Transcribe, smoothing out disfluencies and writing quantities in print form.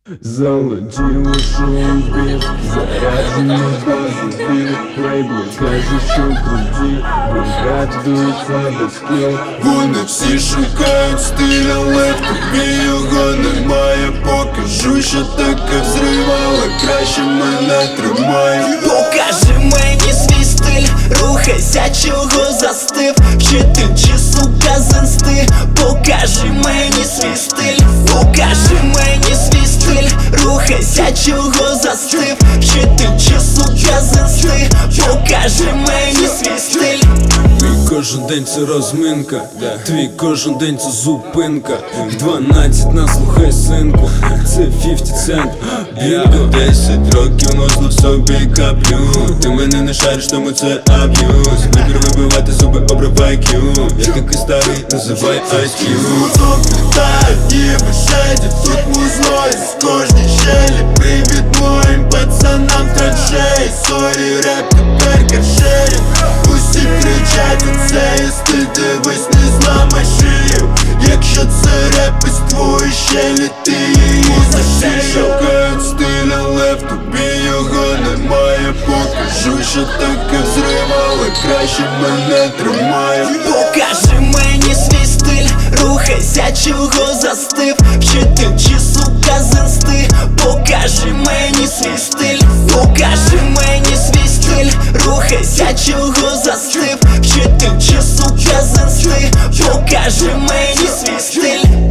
Залетіло шоу-біз, заряджено позитив. Лейбли кажуть, що круті, вигадують слабий скіл. Вони всі шукають стиль, але в тобі його немає. Покажу, що таке взрив, але краще мене тримає. Покажи мені свій стиль, рухайся, чого застив. Вчитель чи сука з інсти. Покажи мені свій стиль, покажи мені свій стиль, рухайся, чого застив. Вчитель чи сука з інсти. Покажи мені свій стиль. Мій кожен день це розминка, твій кожен день це зупинка. В 12 нас слухай, синку, це 50 Cent. Я 10 років носну в собі каплю. Ти мене не шариш, тому це аб'юз. Вибір вибивати зуби, обривай к'ю. Я такий старий, називай IQ. Тут літають ніби шеді, тут музло із кожній щелі. Привіт моїм пацанам траншеї. Сорі, реп тепер кершерінг. Усі кричать, оце є стиль, дивись, не зламай шию. Якщо це реп із твої щелі, ти її за шию. Шукають стиль, але в тобі його немає. Покажу, що таке взрив, але краще мене тримає. Покажи мені свій стиль, рухайся, чого застив. Вчитель чи сука з інсти. Покажи мені свій стиль, покажи мені свій стиль, рухайся, чого застив. Вчитель чи сука з інсти. Покажи мені свій стиль.